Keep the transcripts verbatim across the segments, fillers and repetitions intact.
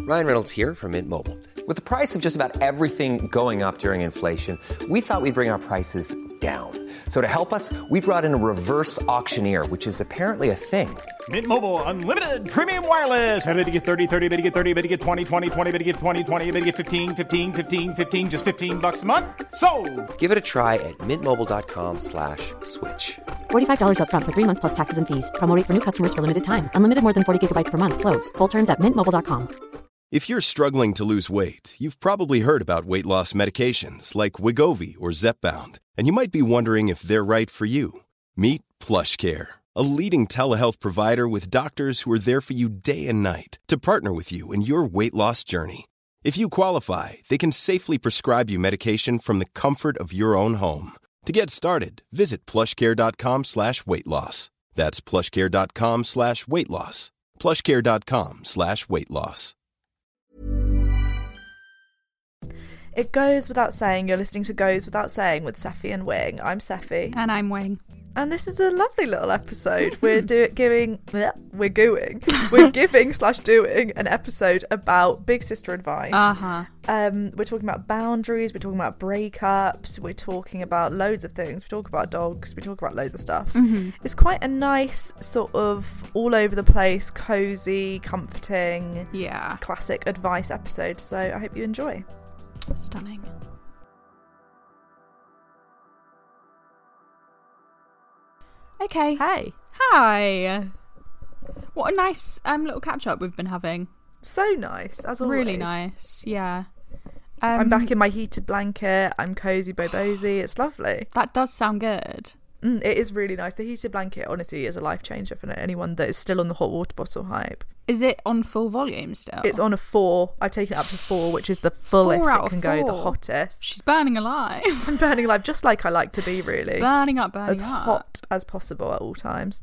Ryan Reynolds here from Mint Mobile. With the price of just about everything going up during inflation, we thought we'd bring our prices down. So to help us, we brought in a reverse auctioneer, which is apparently a thing. Mint Mobile Unlimited Premium Wireless. How to get thirty, thirty, how to get thirty, how to get twenty, twenty, twenty, how to get twenty, twenty, how to get fifteen, fifteen, fifteen, fifteen, just fifteen bucks a month? Sold! Give it a try at mintmobile.com slash switch. forty-five dollars up front for three months plus taxes and fees. Promo rate for new customers for limited time. Unlimited more than forty gigabytes per month. Slows full terms at mint mobile dot com. If you're struggling to lose weight, you've probably heard about weight loss medications like Wegovy or Zepbound, and you might be wondering if they're right for you. Meet PlushCare, a leading telehealth provider with doctors who are there for you day and night to partner with you in your weight loss journey. If you qualify, they can safely prescribe you medication from the comfort of your own home. To get started, visit plushcare.com slash weight loss. That's plushcare.com slash weight loss. plushcare.com slash weight loss. It goes without saying, you're listening to Goes Without Saying with Seffi and Wing. I'm Seffi. And I'm Wing. And this is a lovely little episode. We're do- giving, we're going, we're giving slash doing an episode about Big Sister advice. Uh-huh. Um, we're talking about boundaries, we're talking about breakups, we're talking about loads of things. We talk about dogs, we talk about loads of stuff. Mm-hmm. It's quite a nice sort of all over the place, cozy, comforting, yeah, classic advice episode. So I hope you enjoy. Stunning. Okay. Hey. Hi. What a nice um little catch up we've been having. So nice, as always. Really nice, yeah. Um, I'm back in my heated blanket. I'm cozy bobozy. It's lovely. That does sound good. Mm, it is really nice. The heated blanket, honestly, is a life changer for anyone that is still on the hot water bottle hype. Is it on full volume still? It's on a four. I've taken it up to four, which is the fullest Four out it can of go, the four. hottest. She's burning alive. I'm burning alive, just like I like to be, really. Burning up, burning as up. As hot as possible at all times.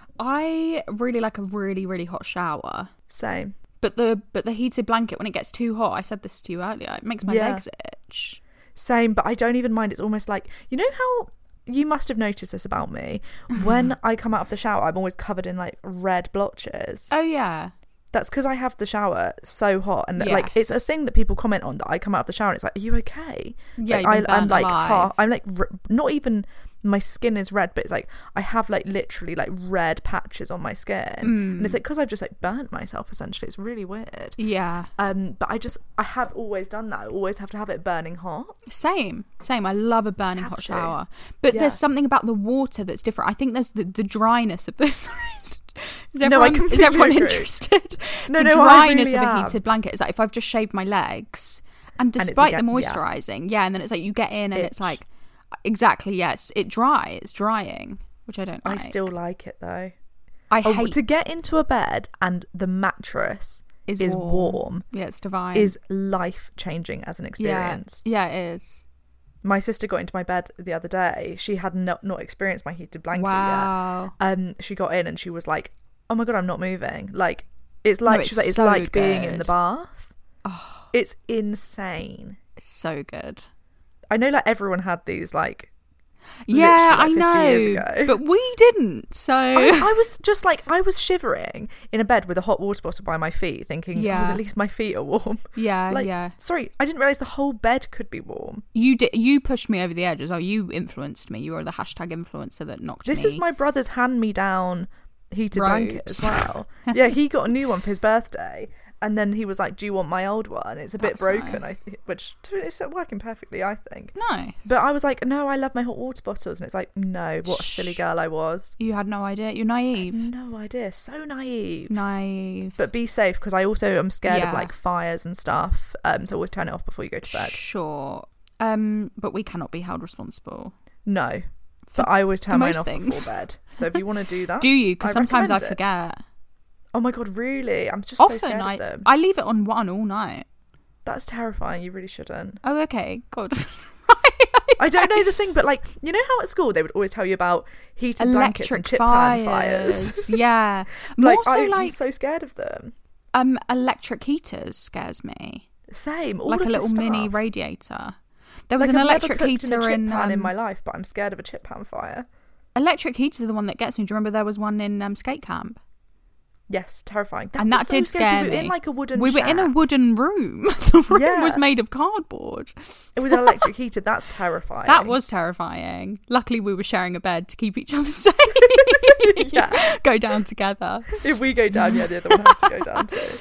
I really like a really, really hot shower. Same. But the but the heated blanket, when it gets too hot, I said this to you earlier, it makes my Yeah. legs itch. Same, but I don't even mind. It's almost like, you know how... You must have noticed this about me. When I come out of the shower, I'm always covered in like red blotches. Oh yeah. That's because I have the shower so hot, and Yes. like it's a thing that people comment on, that I come out of the shower and it's like, are you okay? Yeah, like, you've I, been I'm burnt like alive. half, I'm like r- not even my skin is red, but it's like I have like literally like red patches on my skin, Mm. and it's like because I've just like burnt myself essentially. It's really weird. Yeah. Um, but I just I have always done that. I always have to have it burning hot. Same, same. I love a burning Have hot to. shower. But Yeah. there's something about the water that's different. I think there's the, the dryness of this. Is No, I everyone, is completely everyone agree. interested? No, the no, I dryness really of a am. heated blanket is like if I've just shaved my legs, and it's despite the again- yeah. moisturising, yeah. and then it's like you get in and it's Itch. like, exactly, yes, it dry, it's drying, which I don't I like. still like it though. I Oh, hate to get into a bed and the mattress is, is warm. warm. Yeah, it's divine. is life changing as an experience. Yeah, yeah, it is. My sister got into my bed the other day. She had not not experienced my heated blanket Wow. yet. Um, she got in and she was like, "Oh my god, I'm not moving." Like it's like No, she's like, it's it's so like being in good. the bath. Oh, It's insane. it's so good. I know, like everyone had these like. Yeah, I literally, like, fifty years know, ago. but we didn't. So I, I was just like, I was shivering in a bed with a hot water bottle by my feet, thinking, Yeah. "Oh, at least my feet are warm." yeah, Like, yeah. sorry, I didn't realize the whole bed could be warm. You did. You pushed me over the edge as well. You influenced me. You were the hashtag influencer that knocked This me. is my brother's hand-me-down heated blanket as Robes. well. Yeah, he got a new one for his birthday, and then he was like, "Do you want my old one? It's a bit That's broken." nice. I, which it's working perfectly, I think. Nice. But I was like, "No, I love my hot water bottles," and it's like, "No, what a silly girl I was." You had no idea. You're naive. No idea, so naive. Naive. But be safe, because I also am scared Yeah. of like fires and stuff. Um, so always turn it off before you go to bed. Sure. Um, but we cannot be held responsible. No, but I always turn for mine most off things. before bed. So if you want to do that, Do you? Because sometimes I recommend it. forget. Oh my god, really? I'm just so Often scared I of them. I leave it on one all night. That's terrifying. You really shouldn't. Oh, okay. God. I don't know the thing, but like, you know how at school they would always tell you about heated blankets and Electric chip fires. pan fires. Yeah. More like, so I'm like so scared of them. um electric heaters scares me. Same. All Like of a this little mini stuff. radiator. There was Like, an I've electric never cooked heater in a chip in pan in um, my life, but I'm scared of a chip pan fire. electric heaters are the one that gets me. Do you remember there was one in um, skate camp? Yes, terrifying. And was that so did scary. scare We me. were in like a wooden We were in a shack wooden room. The room Yeah. was made of cardboard. with an electric heater. That's terrifying. That was terrifying. Luckily, we were sharing a bed to keep each other safe. Yeah. Go down together. If we go down, yeah, the other one has to go down too.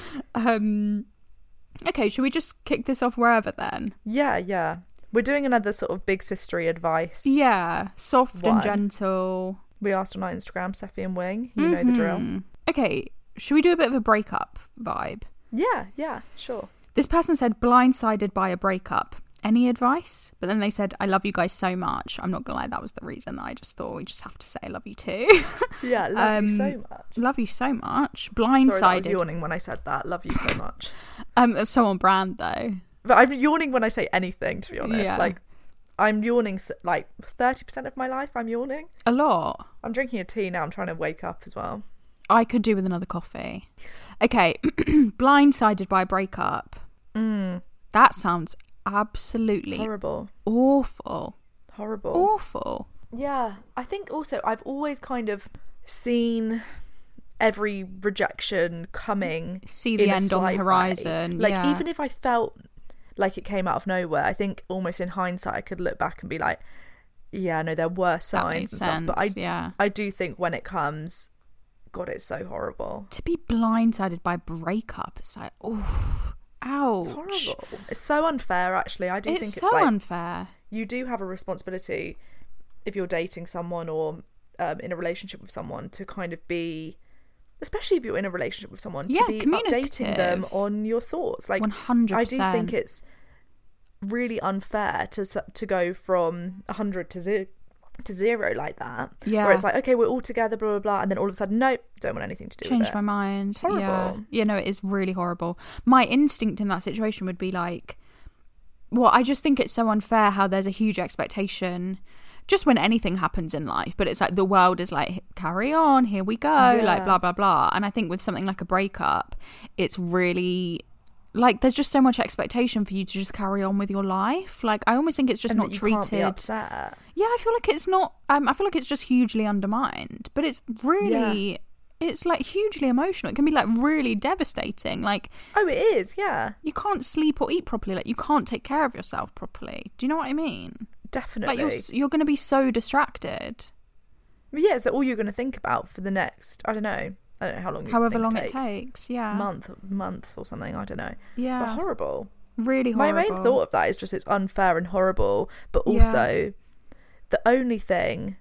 Um, okay, should we just kick this off wherever then? Yeah, yeah. We're doing another sort of big sistery advice. Yeah, soft One. and gentle. We asked on our Instagram, Seffi and Wing. You know the drill. Mm. Okay, should we do a bit of a breakup vibe? Yeah, yeah, sure. This person said, blindsided by a breakup. Any advice? But then they said, I love you guys so much. I'm not gonna lie, that was the reason that I just thought we just have to say I love you too. Yeah, love you Um, so much. Love you so much. Sorry, that I was Blindsided. yawning when I said that. Love you so much. Um, it's so on brand though. But I'm yawning when I say anything, to be honest. Yeah. Like, I'm yawning, s- like, thirty percent of my life I'm yawning. A lot. I'm drinking a tea now. I'm trying to wake up as well. I could do with another coffee. Okay, blindsided by a breakup. Mm, That sounds absolutely horrible. awful. Horrible. Awful. Yeah, I think also I've always kind of seen every rejection coming. See the in a end on the slight horizon. way. Like, yeah. even if I felt like it came out of nowhere, I think almost in hindsight I could look back and be like, yeah, no, there were signs makes and stuff. But I, sense, yeah. I do think when it comes, God, it's so horrible. To be blindsided by a breakup, it's like, oof, ouch. It's horrible. It's so unfair, actually. I do It's think it's so like unfair. you do have a responsibility if you're dating someone or um, in a relationship with someone to kind of be, especially if you're in a relationship with someone, Yeah, to be updating them communicative. on your thoughts. Like, one hundred percent. I do think it's really unfair to s- to go from one hundred to zero to zero like that. Yeah. Where it's like, okay, we're all together, blah blah blah, and then all of a sudden, nope, don't want anything to do with Changed it. my mind. Yeah. Horrible. Yeah, no, it is really horrible. My instinct in that situation would be like, well, I just think it's so unfair how there's a huge expectation just when anything happens in life, but it's like the world is like, carry on, here we go, Yeah. like blah, blah, blah. And I think with something like a breakup, it's really like there's just so much expectation for you to just carry on with your life. Like, I almost think it's just And not that you treated. can't be upset. Yeah, I feel like it's not. Um, I feel like it's just hugely undermined, but it's really, it's like hugely emotional. It can be like really devastating. Like, Oh, it is, yeah, you can't sleep or eat properly. Like, you can't take care of yourself properly. Do you know what I mean? definitely. Like, you're s- you're going to be so distracted. But yeah, is that all you're going to think about for the next, I don't know, I don't know how long these However things long take. it takes. Yeah. month, months or something, I don't know. Yeah. But horrible. Really My horrible. main thought of that is just it's unfair and horrible, but Yeah. also the only thing,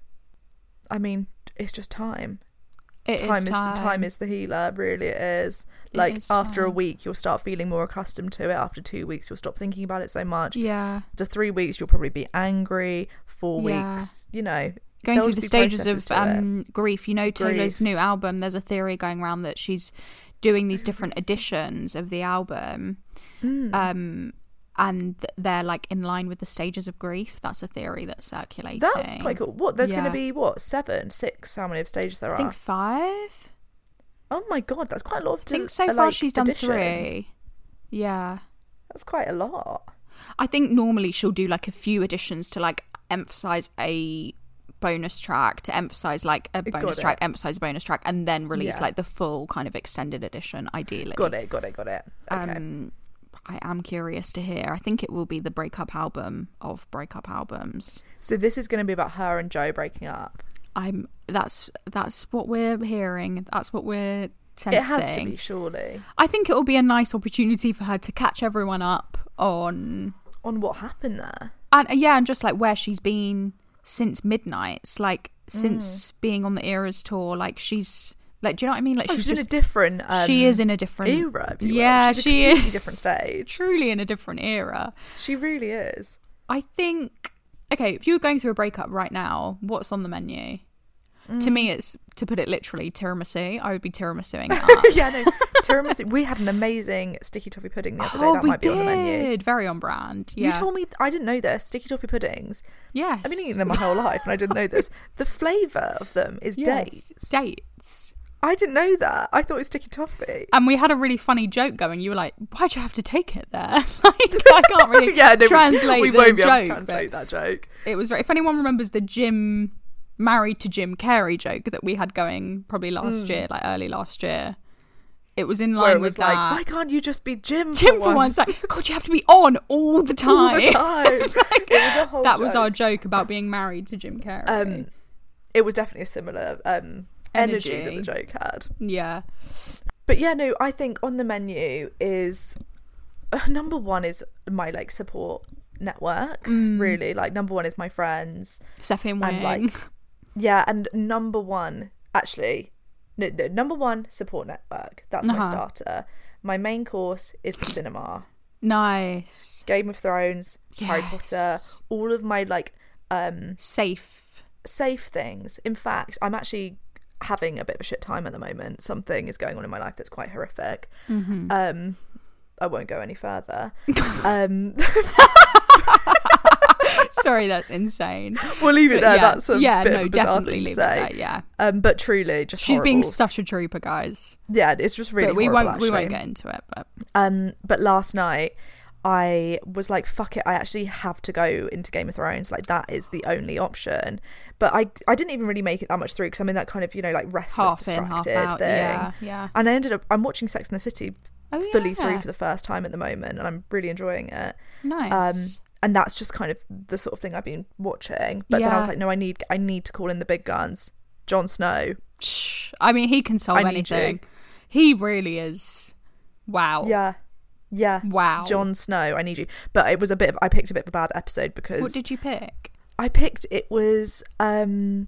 I mean, it's just time. It time is is time. the time is the healer, really it is. It Like, is after a time. week you'll start feeling more accustomed to it. After two weeks you'll stop thinking about it so much. Yeah. After three weeks you'll probably be angry. Four Yeah. weeks, you know, Going there'll through the be stages processes of to it. um, grief. You know, Taylor's Grief. new album, there's a theory going around that she's doing these different editions of the album. Mm. Um, and th- they're like in line with the stages of grief. That's a theory that's circulating. That's quite cool. What, there's going Yeah. to be, what, seven, six, how many stages there I are? think five. Oh my God, that's quite a lot of I think di- so uh, far like, she's done additions. three. Yeah. That's quite a lot. I think normally she'll do like a few additions to like emphasize a bonus track, to emphasize like a Got bonus it. track, emphasize a bonus track, and then release Yeah. like the full kind of extended edition, ideally. Got it, got it, got it. Okay. Um, I am curious to hear. I think it will be the breakup album of breakup albums. So this is going to be about her and Joe breaking up. I'm. That's that's what we're hearing. That's what we're sensing. It has to be, surely. I think it will be a nice opportunity for her to catch everyone up on, On what happened there. and yeah, and just like where she's been since Midnight's, like since being on the Eras tour. Like she's like, do you know what I mean? Like Oh, she's, she's, in just a different um, she is in a different era. If you will. yeah, she's she a completely is different stage. Truly in a different era. She really is. I think, okay, if you were going through a breakup right now, what's on the menu? To me, it's, to put it literally, tiramisu. I would be tiramisuing it up. Yeah, no, tiramisu. We had an amazing sticky toffee pudding the other day. Oh, that we might be did. on the menu. Very on brand. Yeah. You told me, I didn't know this. Sticky toffee puddings. Yes. I've been eating them my whole life and I didn't know this. The flavour of them is Yes. dates. Dates. I didn't know that. I thought it was sticky toffee. And we had a really funny joke going. You were like, why'd you have to take it there? Like, I can't really yeah, no, translate we the won't be joke. able to translate but that joke. It was very, if anyone remembers the Jim, married to Jim Carrey joke that we had going probably last Mm. year, like early last year. It was in where line it was with like, that. why can't you just be Jim? Jim for for once? once, like, God, you have to be on all the time. All the time. It was a whole that was our joke. joke about being married to Jim Carrey. Um, it was definitely a similar um energy, Energy. that the joke had. yeah. But yeah, no, I think on the menu is uh, number one is my like support network. Mm. Really, like number one is my friends. Seffi and Wing. And like, yeah, and number one, actually, no, the number one support network. That's my Uh-huh. starter. My main course is the cinema. Nice. Game of Thrones, Harry Potter, Yes. all of my like um Safe. safe things. In fact, I'm actually having a bit of a shit time at the moment. Something is going on in my life that's quite horrific. Mm-hmm. Um, I won't go any further. um, Sorry, that's insane. we'll leave it But there. yeah, That's a yeah, bit no, of a bizarre definitely thing to leave say. it there. Yeah, Um, but truly, just she's being horrible. such a trooper, guys. Yeah, it's just really. but we horrible, won't. We won't actually. get into it. But Um, but last night I was like, fuck it, I actually have to go into Game of Thrones. Like that is the only option. But I I didn't even really make it that much through because I'm in that kind of, you know, like restless, half in, half distracted out. thing. Yeah, yeah. And I ended up I'm watching Sex and the City Oh, fully yeah. through for the first time at the moment, and I'm really enjoying it. Nice. Um, and that's just kind of the sort of thing I've been watching. But then I was Yeah. like, no, I need I need to call in the big guns. Jon Snow. Shh. I mean, he can solve I need anything. you. He really is. Wow. Yeah. Yeah. Wow. Jon Snow, I need you. But it was a bit of, I picked a bit of a bad episode because What did you pick? I picked it was um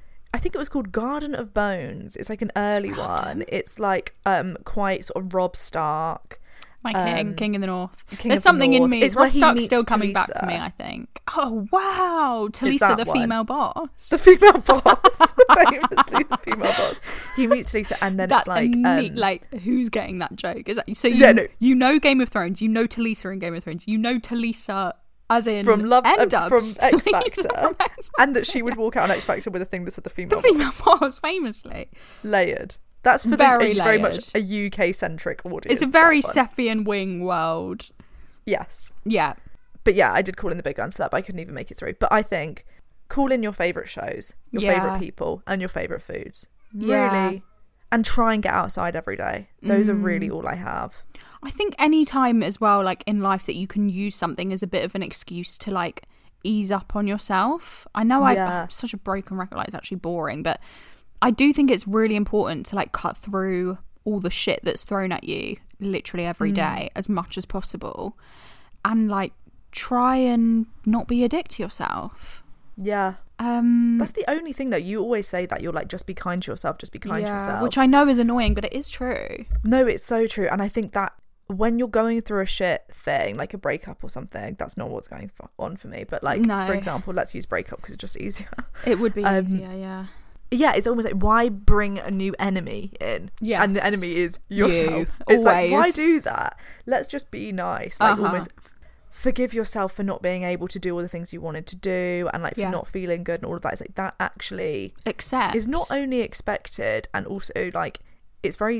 I think it was called Garden of Bones. It's like an early one. It's like um quite sort of Robb Stark. My king, Um, King in the North. King There's of the something in North. me. It's where Robb he Stark's meets still coming back Talisa. for me, I think. Oh, wow. Talisa, that the one. female boss. The female boss. Famously the female boss. He meets Talisa and then That's it's like a neat, um, like, who's getting that joke? Is that so? You, Yeah, no. you know Game of Thrones. You know Talisa in Game of Thrones. You know Talisa as in from Love uh, N-dubs. from Talisa X Factor. from X And that she would walk out on X Factor with a thing that said the female, The female boss, famously. layered. That's for Very the, a, very much layered. a U K centric audience. It's a very that one. Seffi and Wing world. Yes. Yeah. But yeah, I did call in the big guns for that, but I couldn't even make it through. But I think call in your favourite shows, your Yeah. favourite people, and your favourite foods. Yeah. Really. And try and get outside every day. Those are Mm. really all I have. I think any time as well, like in life, that you can use something as a bit of an excuse to like ease up on yourself. I know I, Yeah. I'm such a broken record, like it's actually boring, but I do think it's really important to like cut through all the shit that's thrown at you literally every day as much as possible, and like try and not be a dick to yourself. Yeah. Um, That's the only thing though. You always say that you're like, just be kind to yourself, just be kind to yeah, yourself. which I know is annoying, but it is true. No, it's so true. And I think that when you're going through a shit thing, like a breakup or something, that's not what's going for, on for me. But like, No. for example, let's use breakup because it's just easier. It would be Um, easier, yeah. Yeah, it's almost like, why bring a new enemy in? Yes. And the enemy is yourself. You, It's like, why always. do that? Let's just be nice. Like, Uh-huh. almost f- forgive yourself for not being able to do all the things you wanted to do, and like for Yeah. not feeling good and all of that. It's like, that actually Accept. is not only expected, and also like it's very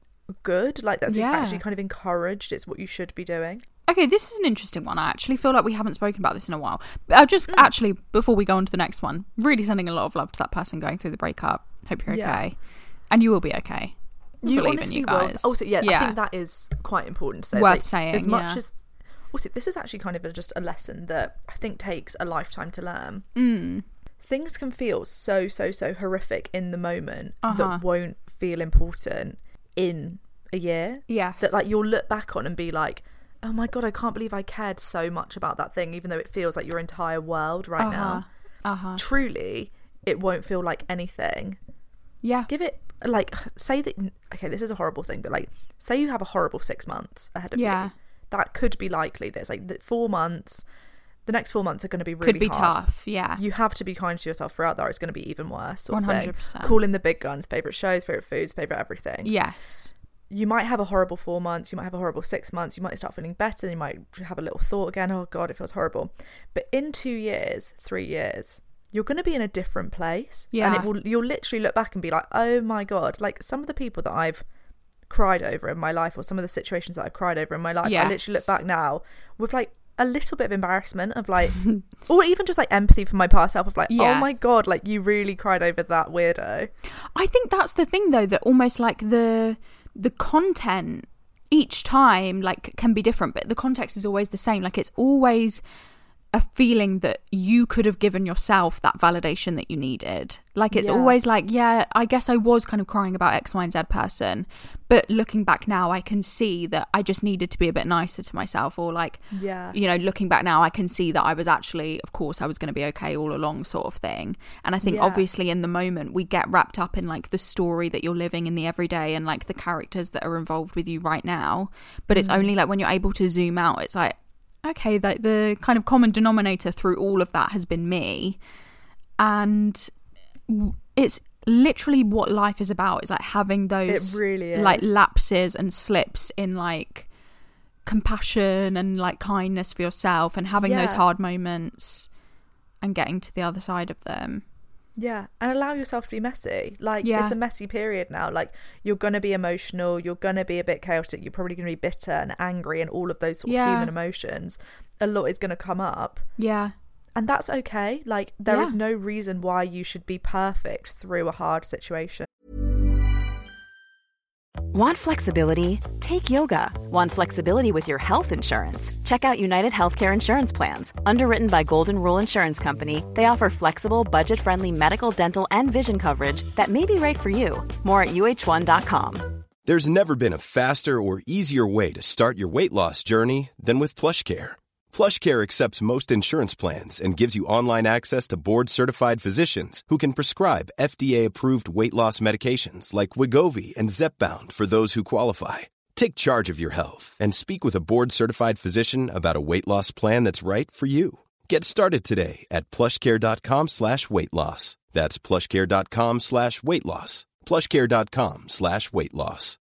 good. Like, that's Yeah. actually kind of encouraged. It's what you should be doing. Okay, this is an interesting one. I actually feel like we haven't spoken about this in a while. But I'll just actually, before we go on to the next one, really sending a lot of love to that person going through the breakup. Hope you're Yeah. okay. And you will be okay. I You believe in honestly you will. guys. Also, yeah, I Yeah. think that is quite important to say. It's Worth like, saying, as much yeah. as also, this is actually kind of a, just a lesson that I think takes a lifetime to learn. Mm. Things can feel so so so horrific in the moment Uh-huh. that won't feel important in a year. Yes. That like you'll look back on and be like, oh my god, I can't believe I cared so much about that thing, even though it feels like your entire world right Uh-huh. now. Uh-huh. Truly, it won't feel like anything. Yeah. Give it, like, say that, okay, this is a horrible thing, but like, say you have a horrible six months ahead of Yeah. you. That could be likely. There's like the four months, the next four months are going to be really Could be hard. tough. Yeah. You have to be kind to yourself throughout there. It's going to be even worse. Sort of one thing. hundred percent. Call in the big guns, favourite shows, favourite foods, favourite everything. Yes. You might have a horrible four months. You might have a horrible six months. You might start feeling better. You might have a little thought again, oh God, it feels horrible. But in two years, three years, you're going to be in a different place. Yeah. And it will, you'll literally look back and be like, oh my God, like some of the people that I've cried over in my life, or some of the situations that I've cried over in my life, I literally Yes. look back now with like a little bit of embarrassment of like, or even just like empathy for my past self of like, Yeah. oh my God, like you really cried over that weirdo. I think that's the thing though, that almost like the the content each time like can be different, but the context is always the same. Like it's always a feeling that you could have given yourself that validation that you needed. Like it's Yeah. always like, yeah, I guess I was kind of crying about X, Y, and Z person, but looking back now, I can see that I just needed to be a bit nicer to myself, or like, Yeah. you know, looking back now, I can see that I was actually, of course, I was going to be okay all along, sort of thing. And I think Yeah. obviously in the moment we get wrapped up in like the story that you're living in the everyday and like the characters that are involved with you right now. But it's Mm. only like when you're able to zoom out, it's like, okay, like the kind of common denominator through all of that has been me. And it's literally what life is about. It's like having those It really is. like lapses and slips in like compassion and like kindness for yourself, and having those Yeah. hard moments and getting to the other side of them. Yeah, and allow yourself to be messy. Like, Yeah. it's a messy period now. Like, you're going to be emotional, you're going to be a bit chaotic, you're probably going to be bitter and angry and all of those sort Yeah. of human emotions. A lot is going to come up. Yeah. And that's okay. Like, there is Yeah. no reason why you should be perfect through a hard situation. Want flexibility? Take yoga. Want flexibility with your health insurance? Check out United Healthcare Insurance Plans. Underwritten by Golden Rule Insurance Company, they offer flexible, budget-friendly medical, dental, and vision coverage that may be right for you. More at U H one dot com. There's never been a faster or easier way to start your weight loss journey than with PlushCare. PlushCare accepts most insurance plans and gives you online access to board-certified physicians who can prescribe F D A-approved weight loss medications like Wegovy and Zepbound for those who qualify. Take charge of your health and speak with a board-certified physician about a weight loss plan that's right for you. Get started today at plushcare.com slash weight loss. That's plushcare.com slash weight loss. plushcare.com slash weight loss.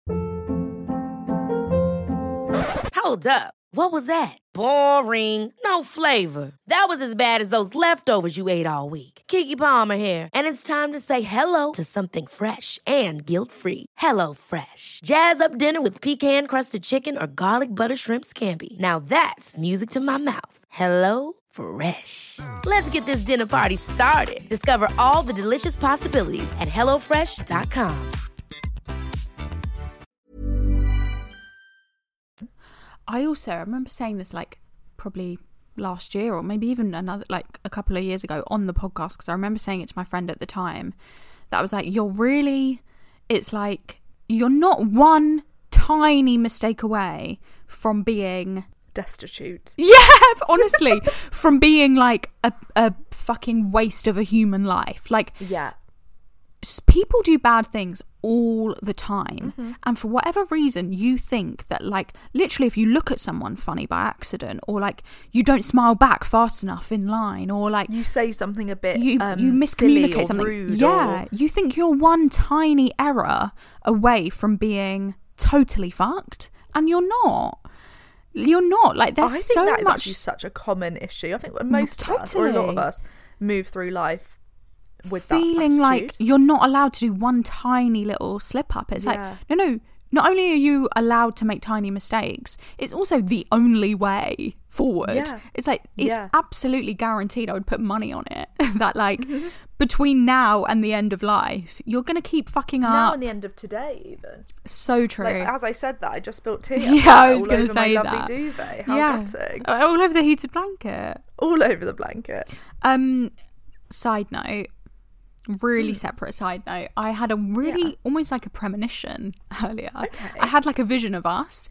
Hold up. What was that? Boring. No flavor. That was as bad as those leftovers you ate all week. Keke Palmer here, and it's time to say hello to something fresh and guilt-free. Hello Fresh. Jazz up dinner with pecan-crusted chicken or garlic butter shrimp scampi. Now that's music to my mouth. Hello Fresh. Let's get this dinner party started. Discover all the delicious possibilities at hello fresh dot com. I also I remember saying this like probably last year or maybe even another like a couple of years ago on the podcast, because I remember saying it to my friend at the time, that I was like, you're really, it's like you're not one tiny mistake away from being Destitute. yeah honestly from being like a, a fucking waste of a human life. Like Yeah. s- people do bad things all the time, Mm-hmm. and for whatever reason you think that like literally if you look at someone funny by accident, or like you don't smile back fast enough in line, or like You say something a bit you um, you silly miscommunicate or something, rude yeah or... you think you're one tiny error away from being totally fucked, and you're not. You're not. Like there's I think so that is much actually such a common issue. I think most of us, or a lot totally. of us, move through life with feeling that like attitude. you're not allowed to do one tiny little slip up. It's Yeah. like, no, no, not only are you allowed to make tiny mistakes, it's also the only way forward. Yeah. It's like, it's Yeah. absolutely guaranteed, I would put money on it, that like between now and the end of life, you're going to keep fucking now up. and the end of today, even. So true. Like, as I said that, I just spilled tea. Yeah, I was all gonna over say my lovely that. duvet. How yeah. gutting. All over the heated blanket. All over the blanket. Um, side note, really Hmm. separate side note. I had a really Yeah. almost like a premonition earlier. Okay. I had like a vision of us.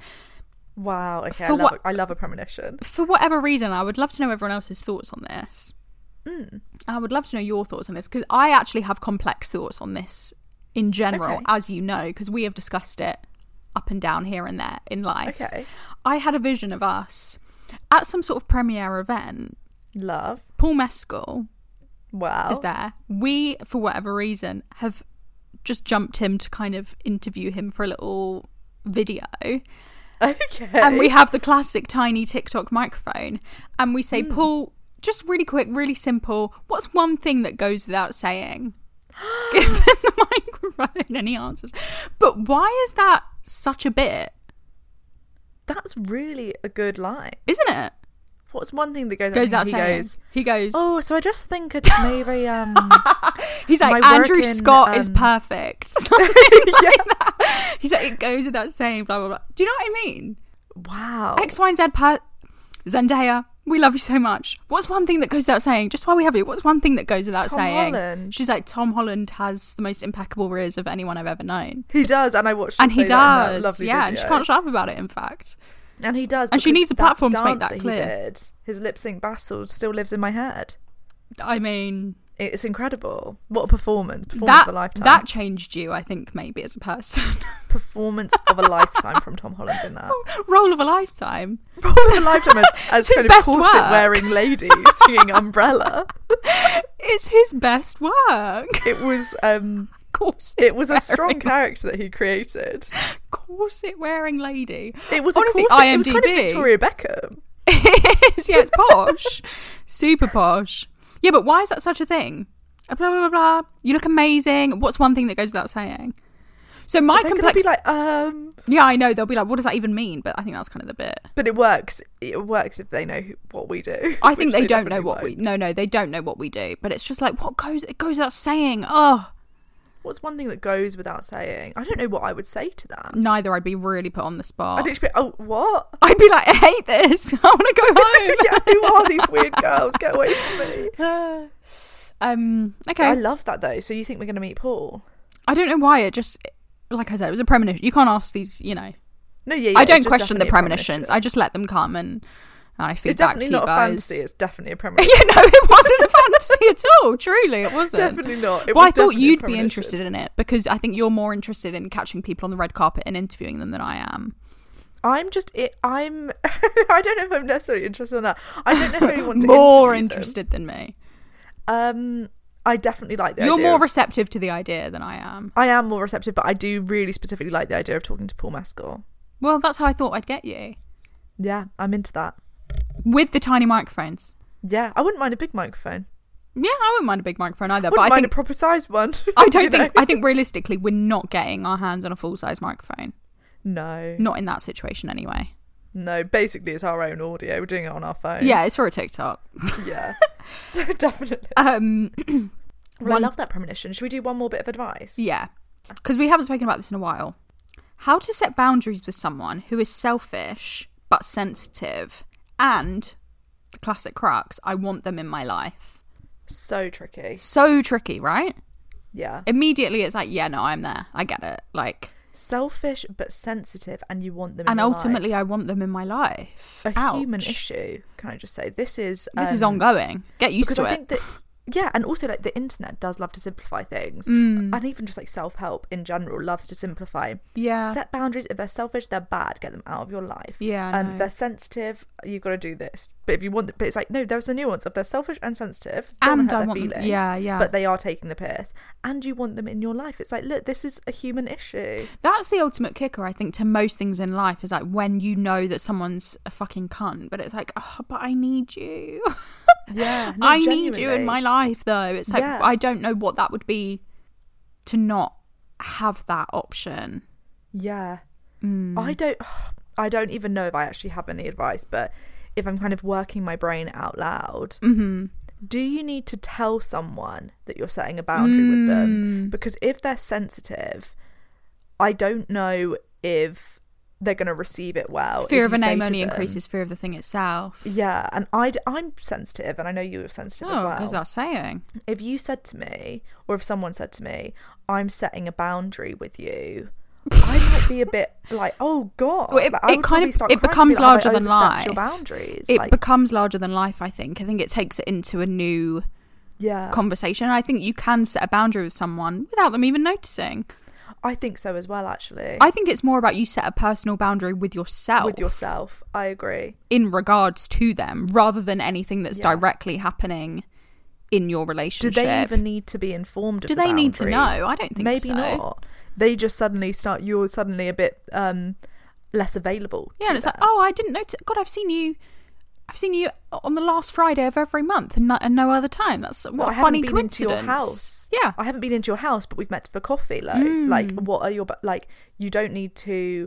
Wow. Okay. I For love, what- a, I love a premonition. For whatever reason, I would love to know everyone else's thoughts on this. Hmm. I would love to know your thoughts on this, because I actually have complex thoughts on this in general, Okay. as you know, because we have discussed it up and down here and there in life. Okay. I had a vision of us at some sort of premiere event. Love. Paul Mescal Wow. is there. We, for whatever reason, have just jumped him to kind of interview him for a little video. Okay. And we have the classic tiny TikTok microphone. And we say, Mm. Paul, just really quick, really simple, what's one thing that goes without saying? Give him the microphone and he answers. But why is that such a bit? That's really a good line. Isn't it? what's one thing that goes, goes out out he saying? goes, He goes, oh, so I just think it's maybe um he's like, my Andrew work in, Scott is um, perfect. Something yeah. like that. He's like, it goes without saying, blah blah blah. Do you know what I mean? Wow. X, Y, and Z. Per- Zendaya, we love you so much. What's one thing that goes without saying? Just while we have you, what's one thing that goes without Tom saying? Holland. She's like, Tom Holland has the most impeccable ears of anyone I've ever known. He does, and I watched him And he say that in that does. lovely Yeah, and she video. can't shut up about it, in fact. And he does. And she because needs a platform to make dance that he clear. did, his lip sync battle still lives in my head. I mean, It's incredible. What a performance. Performance that, of a lifetime. that changed you, I think, maybe as a person. Performance of a lifetime from Tom Holland in that. Role of a lifetime. Role of a lifetime as, as It's his kind of best corset work. wearing lady singing Umbrella. It's his best work. It was um Corset it was a strong wearing- character that he created. corset wearing lady. It was honestly a corset, it was IMDb. kind of Victoria Beckham. It is, yeah, it's posh. Super posh. Yeah, but why is that such a thing? Blah, blah, blah, blah. You look amazing. What's one thing that goes without saying? So my They're gonna complex... be like, um yeah, I know. They'll be like, what does that even mean? But I think that's kind of the bit. but it works. It works if they know who, what we do. I think which they don't know definitely what we... won't. No, no, they don't know what we do. But it's just like, what goes... It goes without saying. Oh, What's one thing that goes without saying? I don't know what I would say to that. neither. I'd be really put on the spot. I'd just be, oh, what? I'd be like, I hate this. I want to go home. Yeah, who are these weird girls? Get away from me. um. Okay. I love that though. So you think we're going to meet Paul? I don't know why. It just, like I said, it was a premonition. You can't ask these, you know. No, yeah, yeah I it's don't just question the definitely a premonitions. premonition. I just let them come and, and I feed It's back to definitely you not a guys. fantasy. It's definitely a premonition. Yeah, no, it wasn't a fantasy at all. Truly, it wasn't. Definitely not. It well, was I thought definitely a you'd be premonition. interested in it because I think you're more interested in catching people on the red carpet and interviewing them than I am. I'm just it. I'm. I don't know if I'm necessarily interested in that. I don't necessarily want to More interview them. interested than me. Um, I definitely like the You're idea. more of- receptive to the idea than I am. I am more receptive, but I do really specifically like the idea of talking to Paul Mescal. Well, that's how I thought I'd get you. Yeah, I'm into that. With the tiny microphones. Yeah, I wouldn't mind a big microphone. Yeah, I wouldn't mind a big microphone either. I wouldn't but I mind think a proper sized one. I don't you think know? I think realistically we're not getting our hands on a full size microphone. No, Not in that situation anyway. no. Basically, it's our own audio. We're doing it on our phone. Yeah, it's for a TikTok. yeah, definitely. Um Well, I one- love that premonition. Should we do one more bit of advice? Yeah. Because we haven't spoken about this in a while. How to set boundaries with someone who is selfish but sensitive and the classic crux, I want them in my life. So tricky. So tricky, right? Yeah. Immediately it's like, yeah, no, I'm there. I get it. Like, Selfish but sensitive, and you want them. In and your ultimately life. I want them in my life. a Ouch. human issue. Can I just say this is This is um, ongoing. Get used because to I it. think that yeah, and also like the internet does love to simplify things, Mm. and even just like self help in general loves to simplify. Yeah. Set boundaries. If they're selfish, they're bad. Get them out of your life. Yeah, I Um, know. if they're sensitive, you've got to do this. But if you want, but it's like no, there's a nuance. If they're selfish and sensitive, don't And hurt I their want them- feelings. yeah, yeah. But they are taking the piss, and you want them in your life. It's like look, this is a human issue. That's the ultimate kicker, I think, to most things in life is like when you know that someone's a fucking cunt, but it's like, oh, but I need you. Yeah, no, I need you genuinely. in my life, though. It's like, Yeah. I don't know what that would be to not have that option. Yeah. Mm. I don't I don't even know if I actually have any advice, but if I'm kind of working my brain out loud, Mm-hmm. do you need to tell someone that you're setting a boundary with Mm. them? Because if they're sensitive, I don't know if they're going to receive it well. Fear if of a you say name to only them- increases fear of the thing itself. Yeah, and I, I'm sensitive, and I know you're sensitive as Oh, well. because that's saying. If you said to me, or if someone said to me, I'm setting a boundary with you, I might be a bit like, oh god. Well, it, Like, I it would kind probably of start it crying and becomes be like, larger have I than overstepped life. Your boundaries. It like, becomes larger than life. I think. I think it takes it into a new yeah. conversation. I think you can set a boundary with someone without them even noticing. I think so as well. Actually, I think it's more about you set a personal boundary with yourself. with yourself, I agree. in regards to them, rather than anything that's Yeah. directly happening in your Do relationship. they even need to be informed? Of Do the they need to boundary? know? I don't think Maybe so. not. They just suddenly start. You're suddenly a bit um less available. Yeah, to and it's like, them. oh, I didn't notice. God, I've seen you. I've seen you on the last Friday of every month, and no, and no other time. That's what Well, I a funny haven't been into coincidence. your house. Yeah, I haven't been into your house, but we've met for coffee loads. Mm. Like, what are your like? You don't need to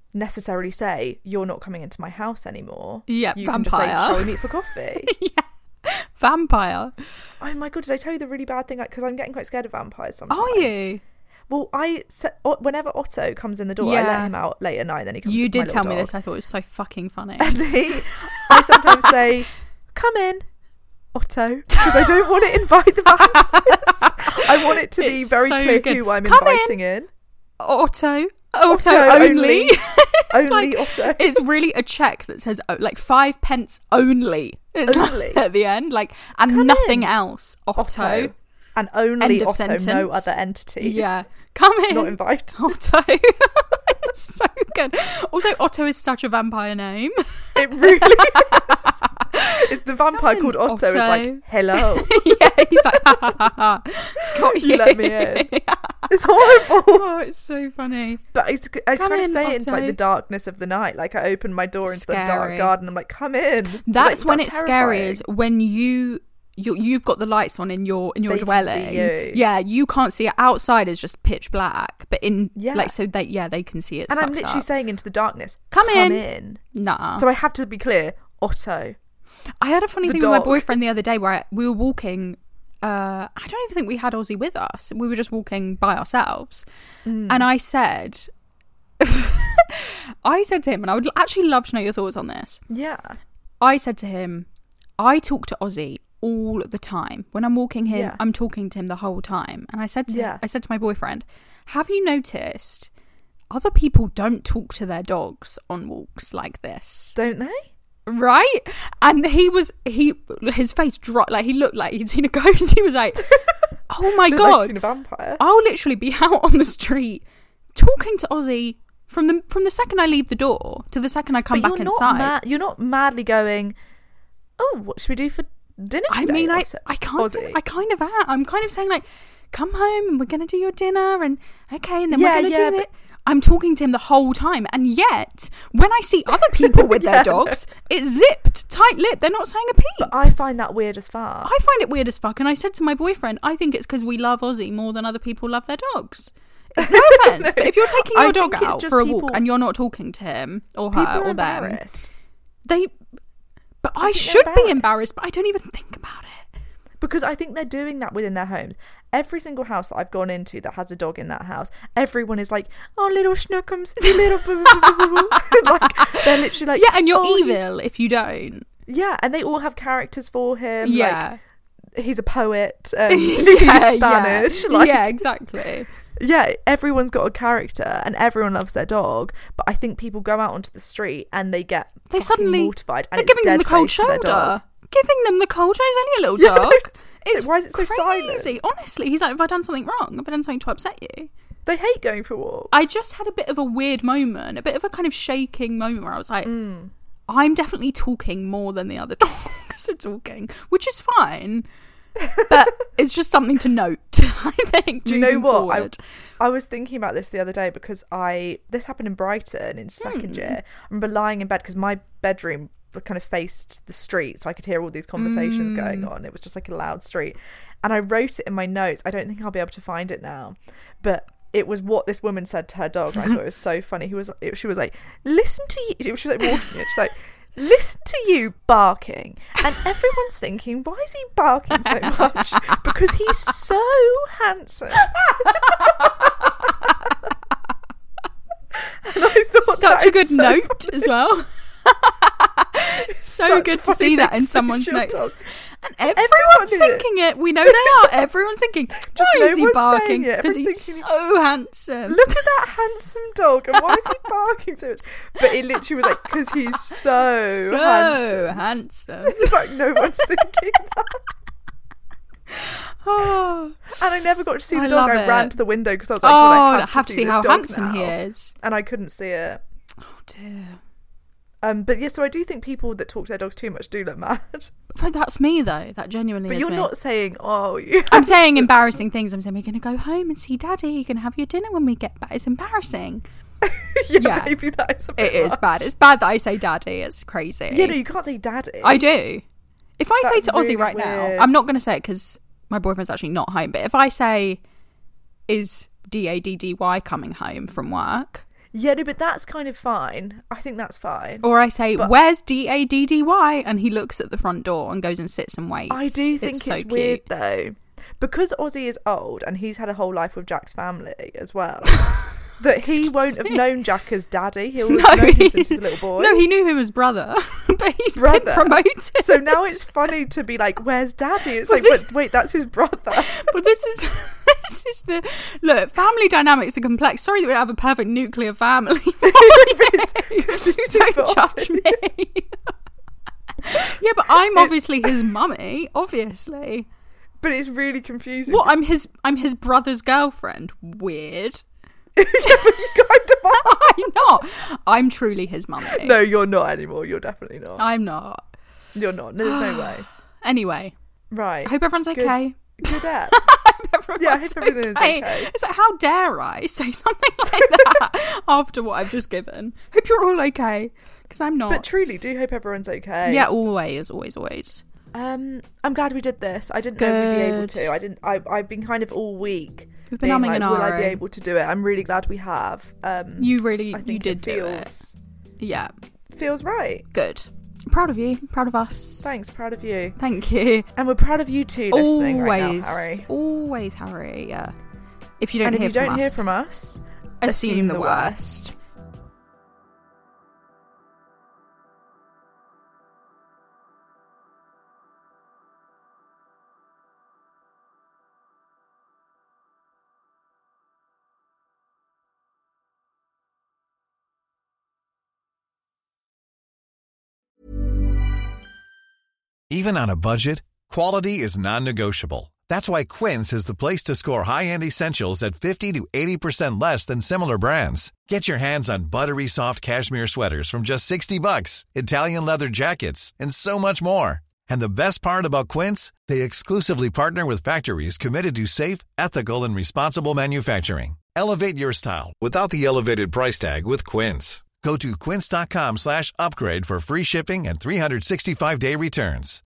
necessarily say you're not coming into my house anymore. Yeah, you vampire. can just say, shall we meet for coffee? Yeah, vampire. Oh my god, did I tell you the really bad thing? Because I'm getting quite scared of vampires sometimes. Are you? Well, I whenever Otto comes in the door, Yeah. I let him out late at night. Then he comes. You with my did tell little me dog. this. I thought it was so fucking funny. And he, I sometimes say, "Come in, Otto," because I don't want to invite the vampires. I want it to be It's very so clear good. who I'm Come inviting in. in. Otto. Otto, Otto only. only. It's Only like- Otto. It's really a check that says oh, like five pence only. It's Only. like at the end, like and Come nothing in. else. Otto. Otto. And only End of Otto, no sentence. other entities. Yeah. Come in. Not invite. Otto. It's so good. Also, Otto is such a vampire name. It really is. It's the vampire in, called Otto. Is Otto. like, hello. Yeah, he's like, ha ha ha ha. Got you. You let me in. It's horrible. Oh, it's so funny. But it's, I Come kind of in, say it into like Otto. the darkness of the night. Like I open my door into the dark Scary. garden. I'm like, come in. It's That's like, when that's it's scary. terrifying. Is when you you you've got the lights on in your in your They can dwelling. see you. Yeah, you can't see it. Outside is just pitch black, but in Yeah. like so they yeah they can see it. And I'm literally saying into the darkness, Come in. in. Nah. So I have to be clear, Otto. I had a funny The thing with my dog. boyfriend the other day where we were walking. Uh, I don't even think we had Ozzy with us. We were just walking by ourselves, Mm. and I said, I said to him, and I would actually love to know your thoughts on this. Yeah. I said to him, I talk to Ozzy all the time. When I'm walking him, Yeah. I'm talking to him the whole time. And I said to Yeah. I said to my boyfriend, have you noticed other people don't talk to their dogs on walks like this? Don't they? Right? And he was he his face dropped, like he looked like he'd seen a ghost. He was like, oh my Feels like god, I've seen a vampire. I'll literally be out on the street talking to Ozzy from the from the second I leave the door to the second I come But back you're inside. not ma- you're not madly going, oh, what should we do for dinner I today? mean, I Otto- I kind of Ozzy? I kind of am. I'm kind of saying like, come home and we're gonna do your dinner and okay, and then Yeah, we're gonna yeah, do but- it. I'm talking to him the whole time, and yet when I see other people with Yeah, their dogs, it's zipped, tight-lipped. They're not saying a peep. But I find that weird as fuck. I find it weird as fuck, and I said to my boyfriend, I think it's because we love Ozzy more than other people love their dogs. No offense, No, but if you're taking I your dog think it's out just for a people- walk and you're not talking to him or People her are or them, embarrassed. they. But I, think they're should be embarrassed. embarrassed, but I don't even think about it. Because I think they're doing that within their homes. Every single house that I've gone into that has a dog in that house, everyone is like, oh, little Schnookums, you little boo boo boo boo boo. Like, they're literally like, Yeah, and you're "Oh, he's-" evil if you don't. Yeah, and they all have characters for him. Yeah. Like, he's a poet and yeah, he's Spanish. Yeah. Like, yeah, exactly. yeah, everyone's got a character and everyone loves their dog. But I think people go out onto the street and they get They fucking suddenly mortified. And they're it's giving them the dead cold face to their dog. shoulder. Giving them the cold shoulder. He's only a little Yeah, dog. no, It's why is it so crazy. silent? Honestly, he's like, have I done something wrong? Have I done something to upset you? They hate going for walks. I just had a bit of a weird moment, a bit of a kind of shaking moment where I was like, Mm. I'm definitely talking more than the other dogs are talking, which is fine. But it's just something to note, I think. Do you know moving what? forward. I, I was thinking about this the other day because I this happened in Brighton in second Hmm. year. I remember lying in bed because my bedroom kind of faced the street, so I could hear all these conversations going Hmm. on. It was just like a loud street, and I wrote it in my notes. I don't think I'll be able to find it now, but it was what this woman said to her dog. And I thought it was so funny. He was, it, she was like, "Listen to you." She was like walking it. She's like, "Listen to you barking," and everyone's thinking, "Why is he barking so much?" Because he's so handsome. And I thought Such that a good is so note funny. as well. So Such good to funny see that in things someone's to your notes. dog. And everyone's Everyone is. thinking it. We know they are. Everyone's thinking, Just why no is he one's barking? saying it. Because Everyone's he's thinking, so handsome. Look at that handsome dog, and why is he barking so much? But it literally was like, because he's so, so handsome. handsome. It's like no one's thinking that. Oh, And I never got to see the I dog. love I ran it. to the window because I was like, God, I oh, have, have to to see, see this how dog handsome now. he is. And I couldn't see it. Oh dear. Um, but yeah, so I do think people that talk to their dogs too much do look mad. But that's me though. That genuinely But is you're me. not saying, oh, you. I'm saying embarrassing things. I'm saying we're going to go home and see Daddy. You're going to have your dinner when we get back. It's embarrassing. yeah, yeah. maybe that is a bit It is much. bad. It's bad that I say Daddy. It's crazy. Yeah, no, you can't say daddy. I do. If I say That's to Ozzy really right now, weird. I'm not going to say it because my boyfriend's actually not home. But if I say, "Is D A D D Y coming home from work?" Yeah, no, but that's kind of fine. I think that's fine. Or I say, but where's D A D D Y? And he looks at the front door and goes and sits and waits. I do think it's, it's, so weird, cute. though. Because Ozzy is old and he's had a whole life with Jack's family as well, that he Excuse won't have me. known Jack as daddy. He'll No, have known him he's- since he's a little boy. No, he knew him as brother, but he's Brother. been promoted. So now it's funny to be like, where's daddy? It's But like, this- but wait, that's his brother. But this is this is the look. Family dynamics are complex. Sorry that we don't have a perfect nuclear family. It's confusing for Don't judge Ozzy. me. Yeah, but I'm obviously his mummy. Obviously, But it's really confusing. what? I'm his. I'm his brother's girlfriend. Weird. Yeah, but you kind of are. I'm not. I'm truly his mummy. No, you're not anymore. You're definitely not. I'm not. You're not. No, there's no way. Anyway, Right. I hope everyone's Good. okay. Good at. I hope everyone's Yeah, I hope everything is okay. It's like, how dare I say something like that after what I've just given? Hope you're all okay, because I'm not. But truly, do hope everyone's okay. Yeah, always, always, always. Um, I'm glad we did this. I didn't know we'd be able Good. to. I didn't. I, I've been kind of all week. We've been being umming like, and will I be ahhing. able to do it? I'm really glad we have. Um, You really, I think you did it do it. feels, Yeah, Feels right. good. I'm proud of you. Proud of us. Thanks. Proud of you. Thank you. And we're proud of you too, listening Always, right now, Harry. always, Harry. Yeah. If you don't And if hear you from don't hear us, from us, assume, assume the the worst. Even on a budget, quality is non-negotiable. That's why Quince is the place to score high-end essentials at fifty to eighty percent less than similar brands. Get your hands on buttery soft cashmere sweaters from just sixty bucks, Italian leather jackets, and so much more. And the best part about Quince, they exclusively partner with factories committed to safe, ethical, and responsible manufacturing. Elevate your style without the elevated price tag with Quince. Go to quince.com slash upgrade for free shipping and three sixty-five day returns.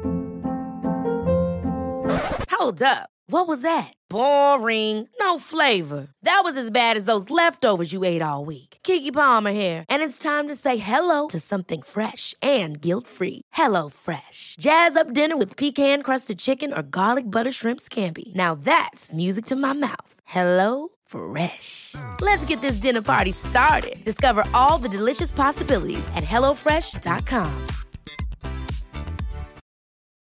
Hold up. What was that? Boring. No flavor. That was as bad as those leftovers you ate all week. Keke Palmer here, and it's time to say hello to something fresh and guilt-free. Hello Fresh. Jazz up dinner with pecan-crusted chicken or garlic butter shrimp scampi. Now that's music to my mouth. Hello Fresh. Let's get this dinner party started. Discover all the delicious possibilities at hello fresh dot com.